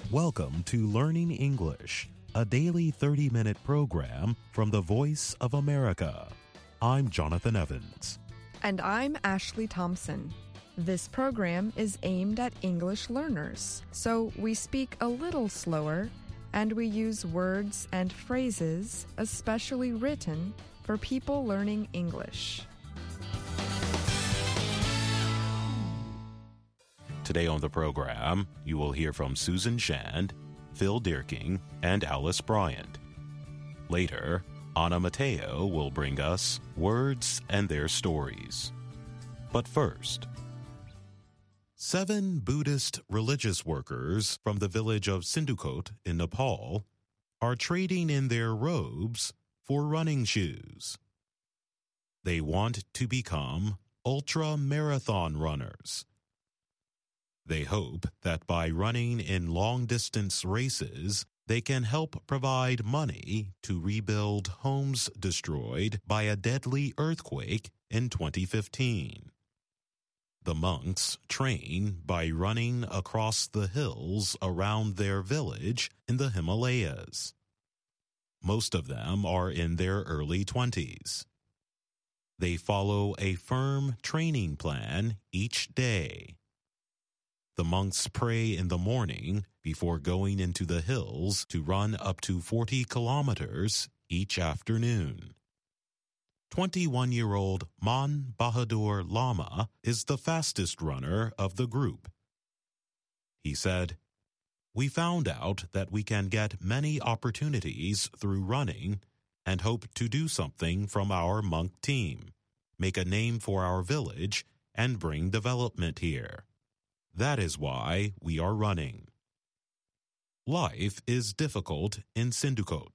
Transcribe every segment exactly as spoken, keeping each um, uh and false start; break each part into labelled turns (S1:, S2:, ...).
S1: Welcome to Learning English, a daily thirty-minute program from the Voice of America. I'm Jonathan Evans.
S2: And I'm Ashley Thompson. This program is aimed at English learners, so we speak a little slower and we use words and phrases especially written for people learning English.
S1: Today on the program, you will hear from Susan Shand, Phil Dierking, and Alice Bryant. Later, Anna Mateo will bring us words and their stories. But first, seven Buddhist religious workers from the village of Sindhukot in Nepal are trading in their robes for running shoes. They want to become ultra-marathon runners. They hope that by running in long-distance races, they can help provide money to rebuild homes destroyed by a deadly earthquake in twenty fifteen. The monks train by running across the hills around their village in the Himalayas. Most of them are in their early twenties. They follow a firm training plan each day. The monks pray in the morning before going into the hills to run up to forty kilometers each afternoon. twenty-one-year-old Man Bahadur Lama is the fastest runner of the group. He said, "We found out that we can get many opportunities through running and hope to do something from our monk team, make a name for our village, and bring development here. That is why we are running." Life is difficult in Sindhukot.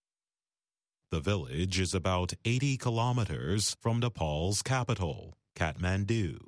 S1: The village is about eighty kilometers from Nepal's capital, Kathmandu.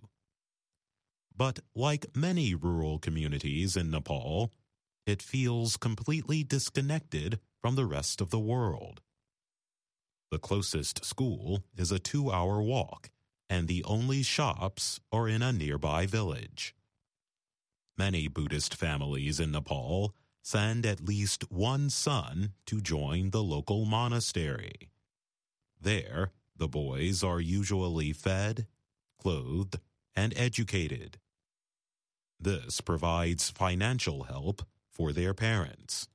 S1: But like many rural communities in Nepal, it feels completely disconnected from the rest of the world. The closest school is a two-hour walk, and the only shops are in a nearby village. Many Buddhist families in Nepal send at least one son to join the local monastery. There, the boys are usually fed, clothed, and educated. This provides financial help for their parents.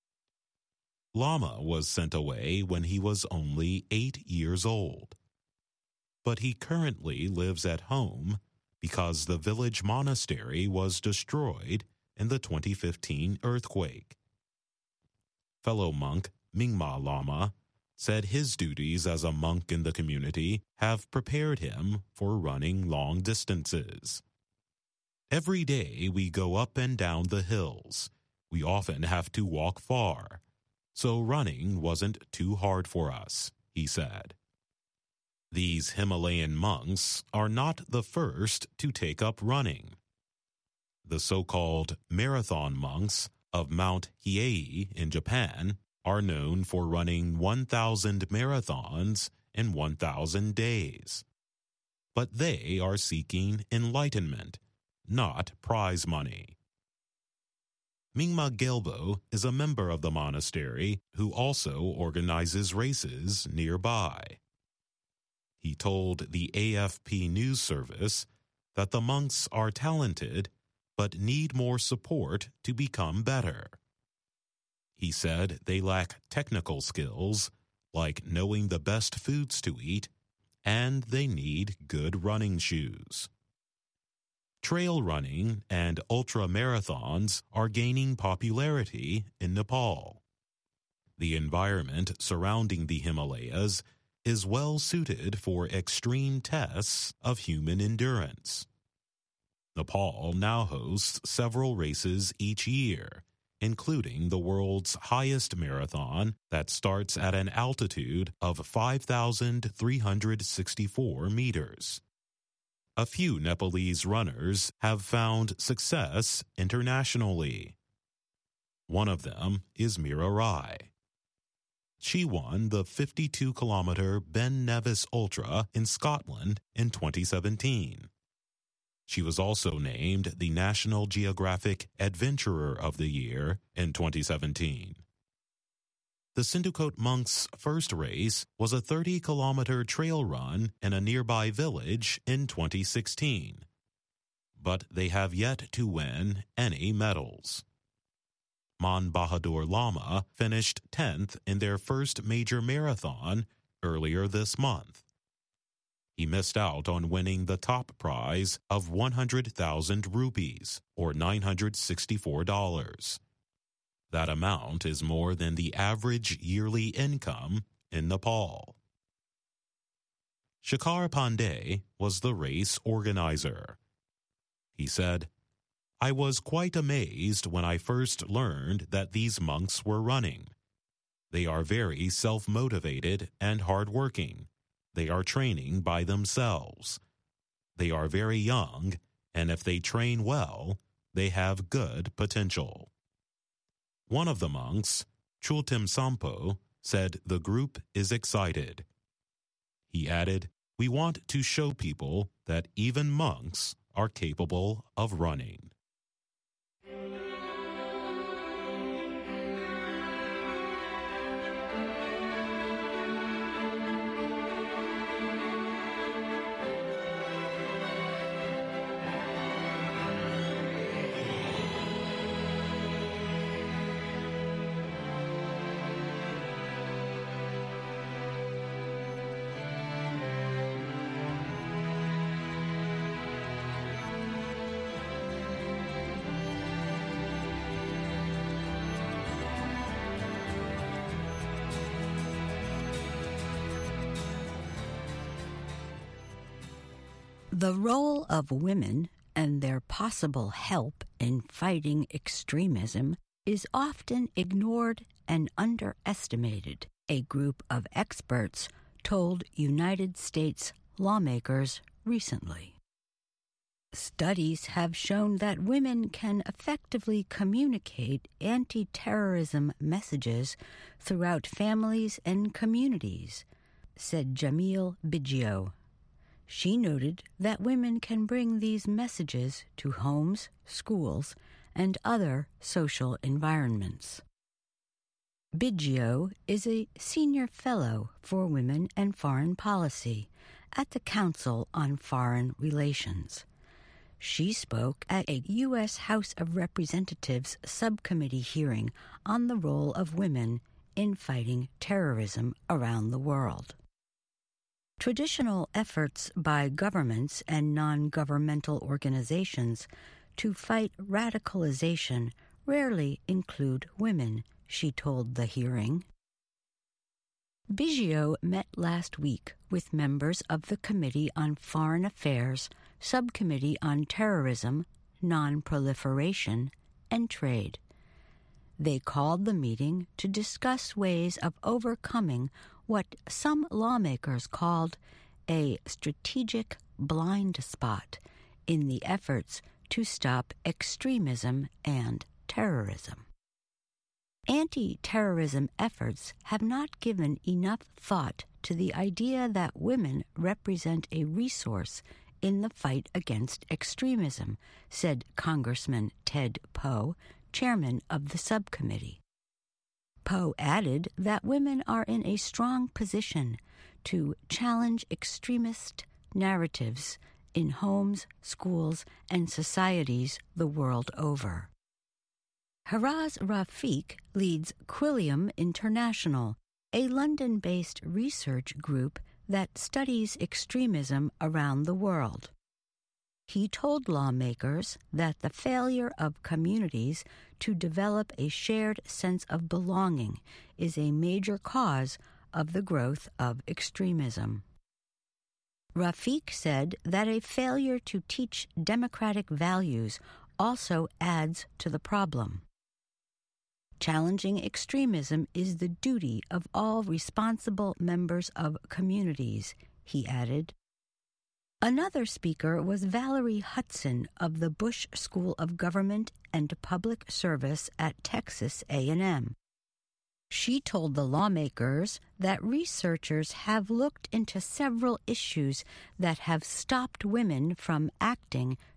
S1: Lama was sent away when he was only eight years old. But he currently lives at home because the village monastery was destroyed in the twenty fifteen earthquake. Fellow monk Mingma Lama said his duties as a monk in the community have prepared him for running long distances. "Every day we go up and down the hills. We often have to walk far, so running wasn't too hard for us," he said. These Himalayan monks are not the first to take up running. The so-called marathon monks of Mount Hiei in Japan are known for running one thousand marathons in one thousand days. But they are seeking enlightenment, not prize money. Mingma Gelbo is a member of the monastery who also organizes races nearby. He told the A F P News Service that the monks are talented but need more support to become better. He said they lack technical skills like knowing the best foods to eat, and they need good running shoes. Trail running and ultra-marathons are gaining popularity in Nepal. The environment surrounding the Himalayas is well suited for extreme tests of human endurance. Nepal now hosts several races each year, including the world's highest marathon that starts at an altitude of five thousand three hundred sixty-four meters. A few Nepalese runners have found success internationally. One of them is Mira Rai. She won the fifty-two kilometer Ben Nevis Ultra in Scotland in twenty seventeen. She was also named the National Geographic Adventurer of the Year in twenty seventeen. The Sindicot monks' first race was a thirty-kilometer trail run in a nearby village in twenty sixteen. But they have yet to win any medals. Man Bahadur Lama finished tenth in their first major marathon earlier this month. He missed out on winning the top prize of one hundred thousand rupees, or nine hundred sixty-four dollars. That amount is more than the average yearly income in Nepal. Shekhar Pandey was the race organizer. He said, "I was quite amazed when I first learned that these monks were running. They are very self-motivated and hard-working. They are training by themselves. They are very young, and if they train well, they have good potential." One of the monks, Chultim Sampo, said the group is excited. He added, "We want to show people that even monks are capable of running."
S3: The role of women and their possible help in fighting extremism is often ignored and underestimated, a group of experts told United States lawmakers recently. Studies have shown that women can effectively communicate anti-terrorism messages throughout families and communities, said Jamil Biggio. She noted that women can bring these messages to homes, schools, and other social environments. Biggio is a senior fellow for women and foreign policy at the Council on Foreign Relations. She spoke at a U S House of Representatives subcommittee hearing on the role of women in fighting terrorism around the world. Traditional efforts by governments and non-governmental organizations to fight radicalization rarely include women, she told the hearing. Biggio met last week with members of the Committee on Foreign Affairs, Subcommittee on Terrorism, Non-Proliferation, and Trade. They called the meeting to discuss ways of overcoming what some lawmakers called a strategic blind spot in the efforts to stop extremism and terrorism. Anti-terrorism efforts have not given enough thought to the idea that women represent a resource in the fight against extremism, said Congressman Ted Poe, chairman of the subcommittee. Poe added that women are in a strong position to challenge extremist narratives in homes, schools, and societies the world over. Haraz Rafiq leads Quilliam International, a London-based research group that studies extremism around the world. He told lawmakers that the failure of communities to develop a shared sense of belonging is a major cause of the growth of extremism. Rafiq said that a failure to teach democratic values also adds to the problem. Challenging extremism is the duty of all responsible members of communities, he added. Another speaker was Valerie Hudson of the Bush School of Government and Public Service at Texas A and M. She told the lawmakers that researchers have looked into several issues that have stopped women from acting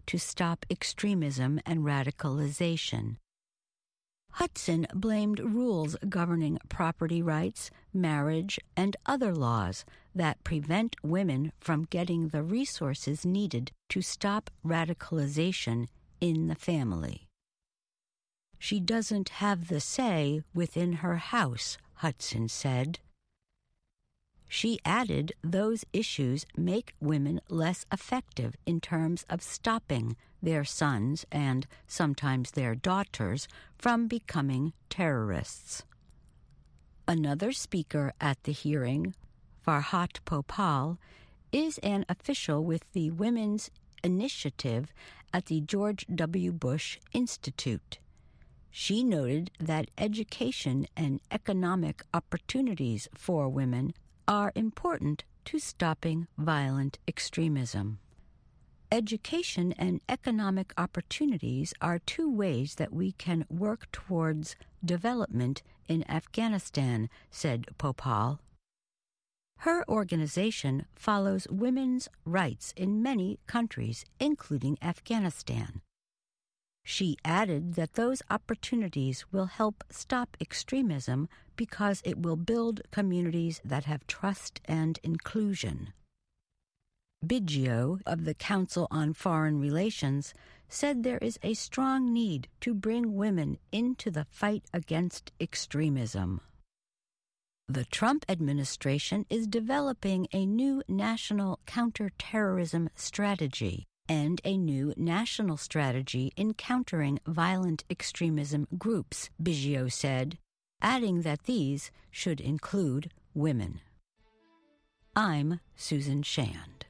S3: to stop extremism and radicalization. Hudson blamed rules governing property rights, marriage, and other laws that prevent women from getting the resources needed to stop radicalization in the family. She doesn't have the say within her house, Hudson said. She added those issues make women less effective in terms of stopping their sons and sometimes their daughters from becoming terrorists. Another speaker at the hearing, Farhat Popal, is an official with the Women's Initiative at the George W. Bush Institute. She noted that education and economic opportunities for women are important to stopping violent extremism. Education and economic opportunities are two ways that we can work towards development in Afghanistan, said Popal. Her organization follows women's rights in many countries, including Afghanistan. She added that those opportunities will help stop extremism because it will build communities that have trust and inclusion. Biggio of the Council on Foreign Relations said there is a strong need to bring women into the fight against extremism. The Trump administration is developing a new national counterterrorism strategy and a new national strategy in countering violent extremism groups, Biggio said, adding that these should include women. I'm Susan Shand.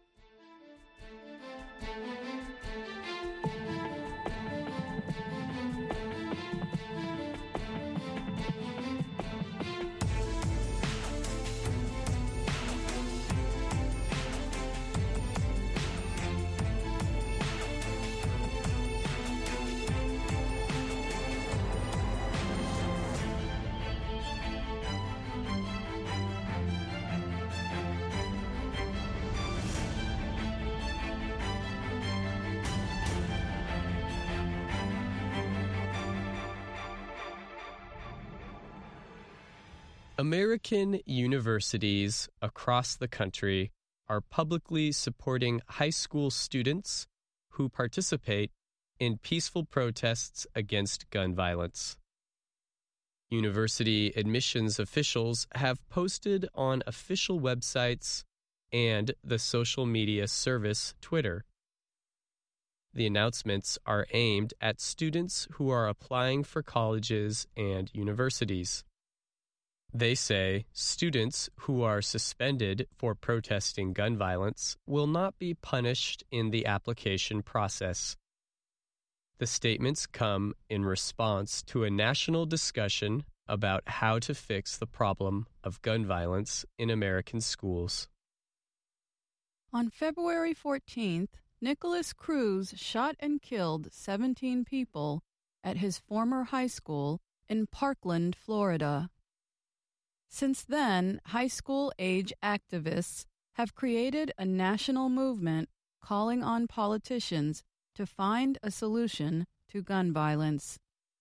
S4: American universities across the country are publicly supporting high school students who participate in peaceful protests against gun violence. University admissions officials have posted on official websites and the social media service Twitter. The announcements are aimed at students who are applying for colleges and universities. They say students who are suspended for protesting gun violence will not be punished in the application process. The statements come in response to a national discussion about how to fix the problem of gun violence in American schools.
S5: On February fourteenth, Nicholas Cruz shot and killed seventeen people at his former high school in Parkland, Florida. Since then, high school-age activists have created a national movement calling on politicians to find a solution to gun violence.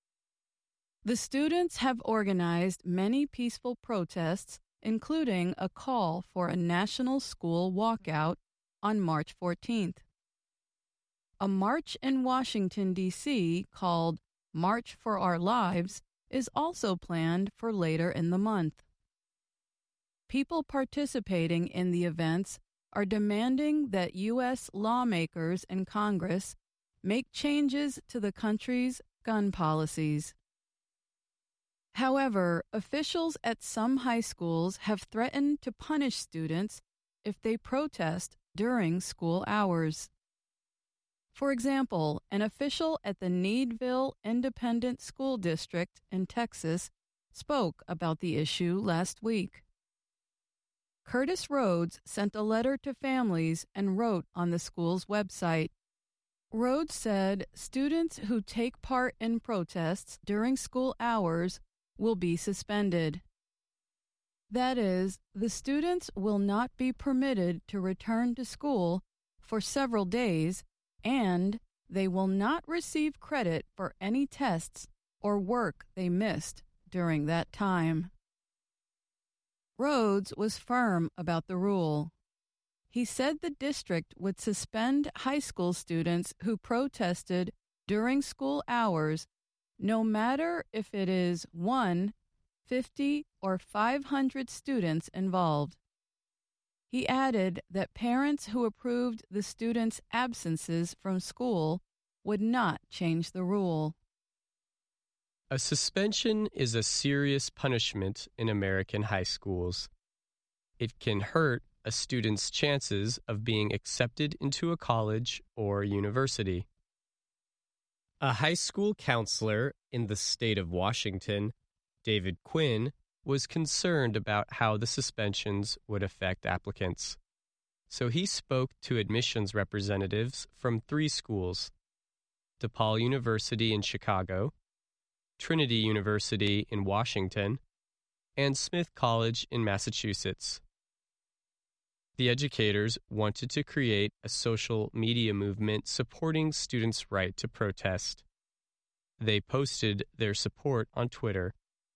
S5: The students have organized many peaceful protests, including a call for a national school walkout on March fourteenth. A march in Washington, D C called March for Our Lives is also planned for later in the month. People participating in the events are demanding that U S lawmakers and Congress make changes to the country's gun policies. However, officials at some high schools have threatened to punish students if they protest during school hours. For example, an official at the Needville Independent School District in Texas spoke about the issue last week. Curtis Rhodes sent a letter to families and wrote on the school's website. Rhodes said students who take part in protests during school hours will be suspended. That is, the students will not be permitted to return to school for several days and they will not receive credit for any tests or work they missed during that time. Rhodes was firm about the rule. He said the district would suspend high school students who protested during school hours, no matter if it is one, fifty, or five hundred students involved. He added that parents who approved the students' absences from school would not change the rule.
S4: A suspension is a serious punishment in American high schools. It can hurt a student's chances of being accepted into a college or university. A high school counselor in the state of Washington, David Quinn, was concerned about how the suspensions would affect applicants. So he spoke to admissions representatives from three schools: DePaul University in Chicago, Trinity University in Washington, and Smith College in Massachusetts. The educators wanted to create a social media movement supporting students' right to protest. They posted their support on Twitter.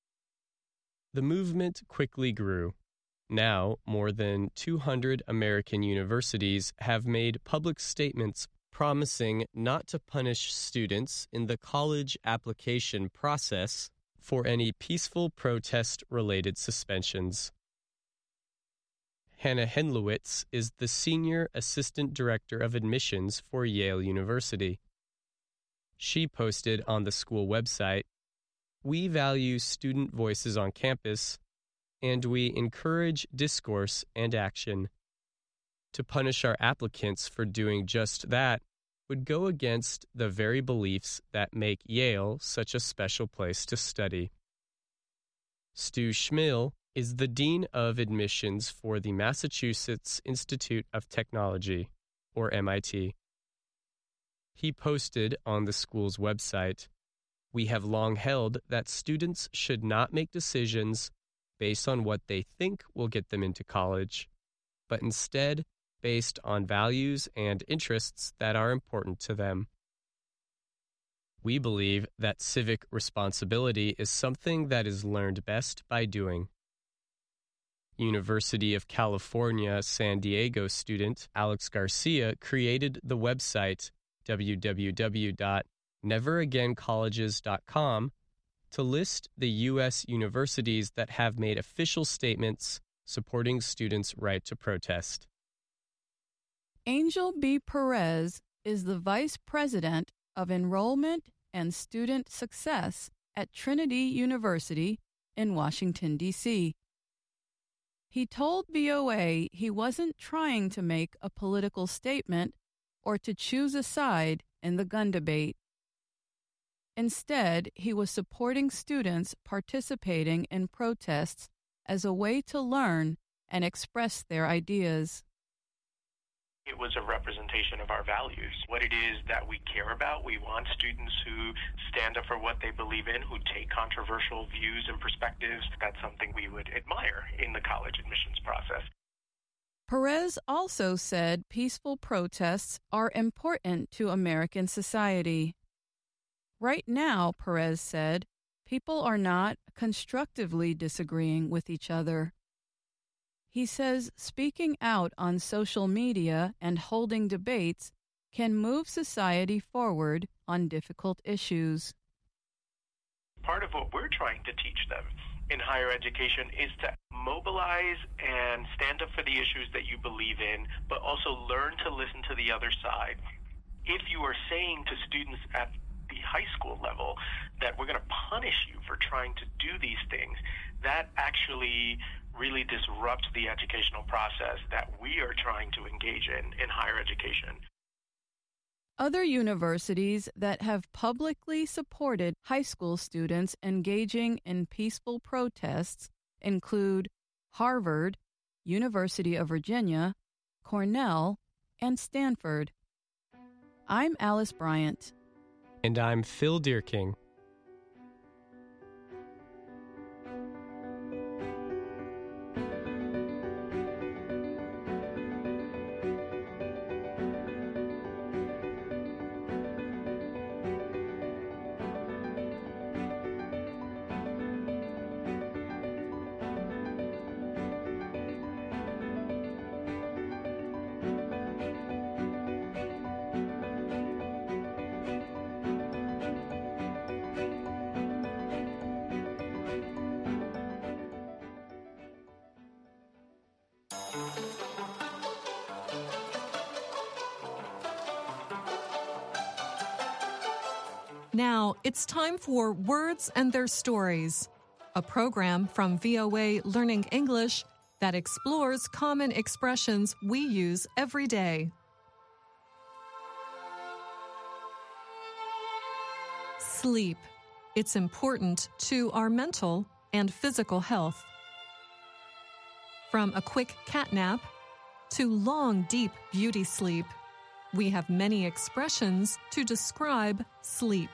S4: The movement quickly grew. Now, more than two hundred American universities have made public statements promising not to punish students in the college application process for any peaceful protest-related suspensions. Hannah Henlowitz is the Senior Assistant Director of Admissions for Yale University. She posted on the school website, "We value student voices on campus, and we encourage discourse and action. To punish our applicants for doing just that would go against the very beliefs that make Yale such a special place to study." Stu Schmill is the Dean of Admissions for the Massachusetts Institute of Technology, or M I T. He posted on the school's website, "We have long held that students should not make decisions based on what they think will get them into college, but instead based on values and interests that are important to them. We believe that civic responsibility is something that is learned best by doing." University of California, San Diego student Alex Garcia created the website w w w dot never again colleges dot com to list the U S universities that have made official statements supporting students' right to protest.
S5: Angel B. Perez is the Vice President of Enrollment and Student Success at Trinity University in Washington, D C He told V O A he wasn't trying to make a political statement or to choose a side in the gun debate. Instead, he was supporting students participating in protests as a way to learn and express their ideas.
S6: It was a representation of our values, what it is that we care about. We want students who stand up for what they believe in, who take controversial views and perspectives. That's something we would admire in the college admissions process.
S5: Perez also said peaceful protests are important to American society. Right now, Perez said, people are not constructively disagreeing with each other. He says speaking out on social media and holding debates can move society forward on difficult issues.
S6: Part of what we're trying to teach them in higher education is to mobilize and stand up for the issues that you believe in, but also learn to listen to the other side. If you are saying to students at the high school level that we're going to punish you for trying to do these things, that actually really disrupts the educational process that we are trying to engage in in higher education.
S5: Other universities that have publicly supported high school students engaging in peaceful protests include Harvard, University of Virginia, Cornell, and Stanford. I'm Alice Bryant.
S4: And I'm Phil Deerking.
S7: Now, it's time for Words and Their Stories, a program from V O A Learning English that explores common expressions we use every day. Sleep. It's important to our mental and physical health. From a quick cat nap to long, deep beauty sleep, we have many expressions to describe sleep.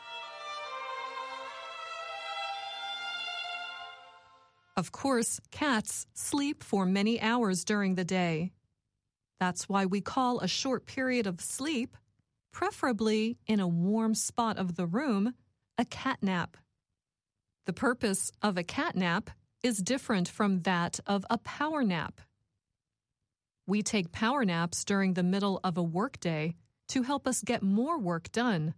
S7: Of course, cats sleep for many hours during the day. That's why we call a short period of sleep, preferably in a warm spot of the room, a cat nap. The purpose of a cat nap is different from that of a power nap. We take power naps during the middle of a workday to help us get more work done.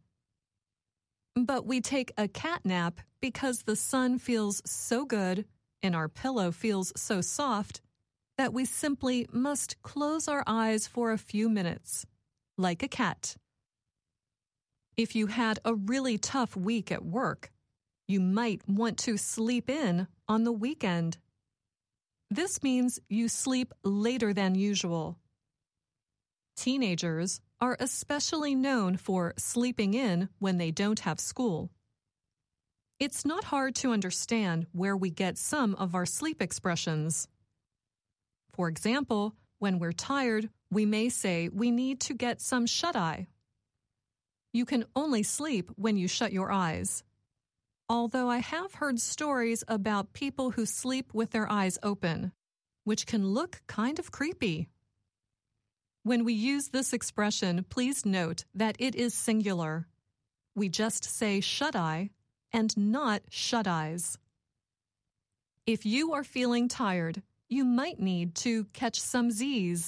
S7: But we take a cat nap because the sun feels so good and our pillow feels so soft that we simply must close our eyes for a few minutes, like a cat. If you had a really tough week at work, you might want to sleep in on the weekend. This means you sleep later than usual. Teenagers are especially known for sleeping in when they don't have school. It's not hard to understand where we get some of our sleep expressions. For example, when we're tired, we may say we need to get some shut-eye. You can only sleep when you shut your eyes. Although I have heard stories about people who sleep with their eyes open, which can look kind of creepy. When we use this expression, please note that it is singular. We just say shut-eye and not shut-eyes. If you are feeling tired, you might need to catch some Z's.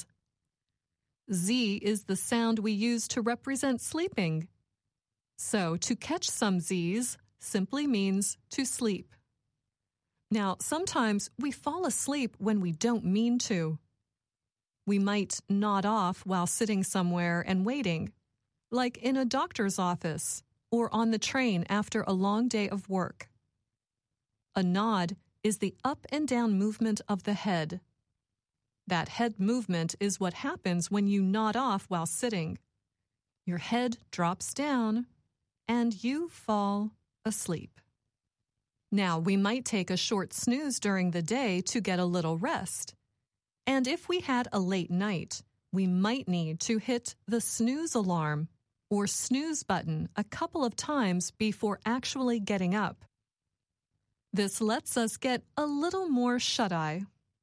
S7: Z is the sound we use to represent sleeping. So to catch some Z's simply means to sleep. Now, sometimes we fall asleep when we don't mean to. We might nod off while sitting somewhere and waiting, like in a doctor's office or on the train after a long day of work. A nod is the up and down movement of the head. That head movement is what happens when you nod off while sitting. Your head drops down and you fall asleep. Now, we might take a short snooze during the day to get a little rest. And if we had a late night, we might need to hit the snooze alarm or snooze button a couple of times before actually getting up. This lets us get a little more shut-eye.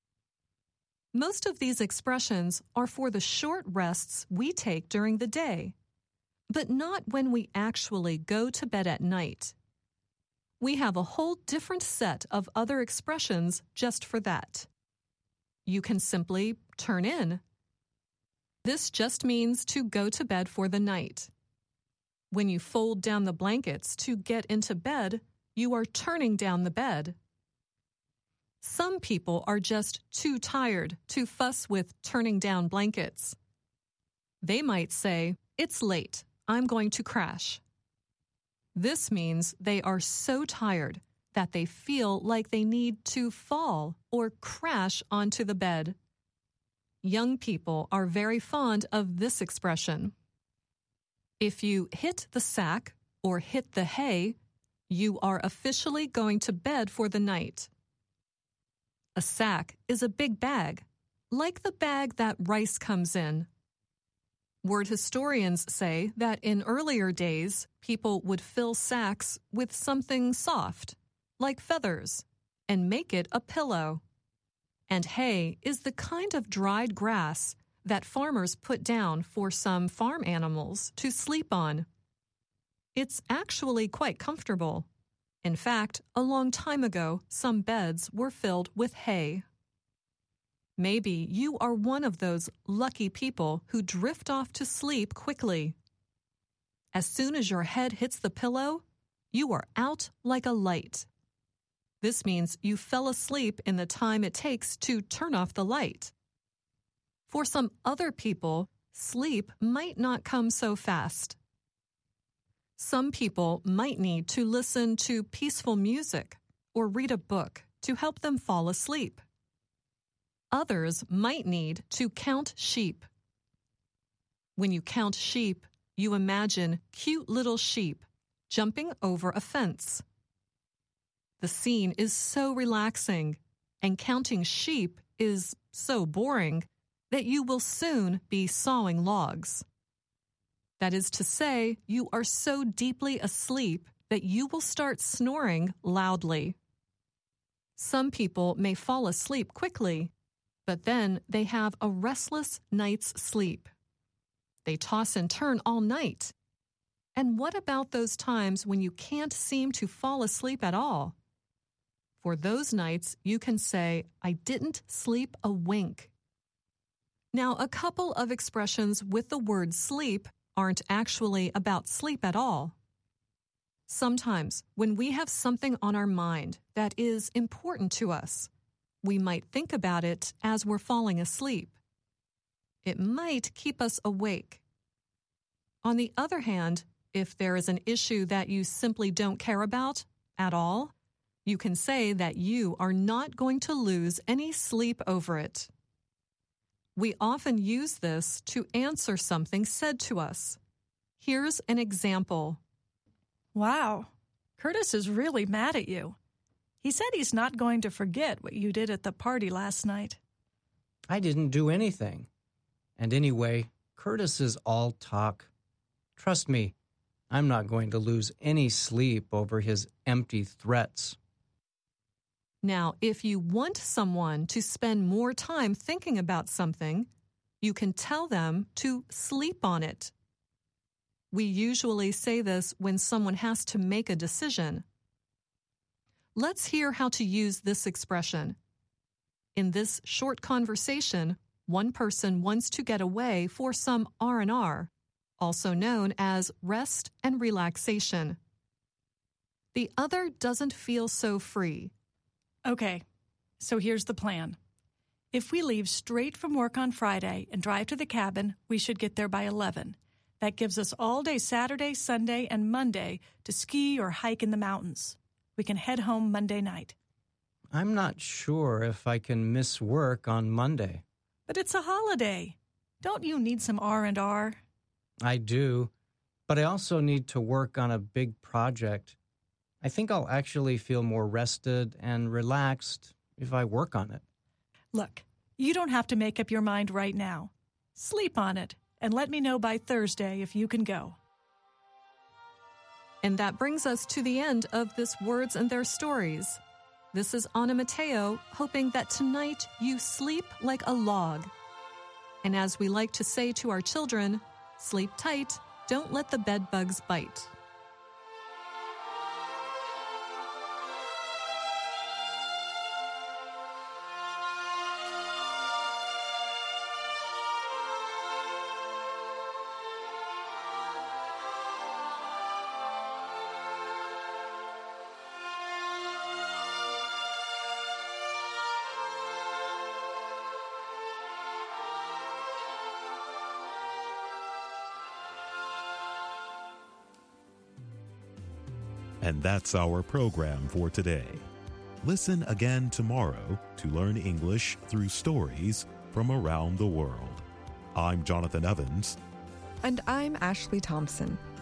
S7: Most of these expressions are for the short rests we take during the day, but not when we actually go to bed at night. We have a whole different set of other expressions just for that. You can simply turn in. This just means to go to bed for the night. When you fold down the blankets to get into bed, you are turning down the bed. Some people are just too tired to fuss with turning down blankets. They might say, "It's late, I'm going to crash." This means they are so tired that they feel like they need to fall or crash onto the bed. Young people are very fond of this expression. If you hit the sack or hit the hay, you are officially going to bed for the night. A sack is a big bag, like the bag that rice comes in. Word historians say that in earlier days, people would fill sacks with something soft, like feathers, and make it a pillow. And hay is the kind of dried grass that farmers put down for some farm animals to sleep on. It's actually quite comfortable. In fact, a long time ago, some beds were filled with hay. Maybe you are one of those lucky people who drift off to sleep quickly. As soon as your head hits the pillow, you are out like a light. This means you fell asleep in the time it takes to turn off the light. For some other people, sleep might not come so fast. Some people might need to listen to peaceful music or read a book to help them fall asleep. Others might need to count sheep. When you count sheep, you imagine cute little sheep jumping over a fence. The scene is so relaxing, and counting sheep is so boring that you will soon be sawing logs. That is to say, you are so deeply asleep that you will start snoring loudly. Some people may fall asleep quickly, but then they have a restless night's sleep. They toss and turn all night. And what about those times when you can't seem to fall asleep at all? For those nights, you can say, I didn't sleep a wink. Now, a couple of expressions with the word sleep aren't actually about sleep at all. Sometimes, when we have something on our mind that is important to us, we might think about it as we're falling asleep. It might keep us awake. On the other hand, if there is an issue that you simply don't care about at all, you can say that you are not going to lose any sleep over it. We often use this to answer something said to us. Here's an example.
S8: Wow, Curtis is really mad at you. He said he's not going to forget what you did at the party last night.
S9: I didn't do anything. And anyway, Curtis is all talk. Trust me, I'm not going to lose any sleep over his empty threats.
S7: Now, if you want someone to spend more time thinking about something, you can tell them to sleep on it. We usually say this when someone has to make a decision. Let's hear how to use this expression. In this short conversation, one person wants to get away for some R and R, also known as rest and relaxation. The other doesn't feel so free.
S8: Okay, so here's the plan. If we leave straight from work on Friday and drive to the cabin, we should get there by eleven. That gives us all day Saturday, Sunday, and Monday to ski or hike in the mountains. We can head home Monday night.
S9: I'm not sure if I can miss work on Monday.
S8: But it's a holiday. Don't you need some R and R?
S9: I do, but I also need to work on a big project. I think I'll actually feel more rested and relaxed if I work on it.
S8: Look, you don't have to make up your mind right now. Sleep on it and let me know by Thursday if you can go.
S7: And that brings us to the end of this Words and Their Stories. This is Anna Mateo, hoping that tonight you sleep like a log. And as we like to say to our children, sleep tight, don't let the bed bugs bite.
S1: And that's our program for today. Listen again tomorrow to learn English through stories from around the world. I'm Jonathan Evans.
S2: And I'm Ashley Thompson.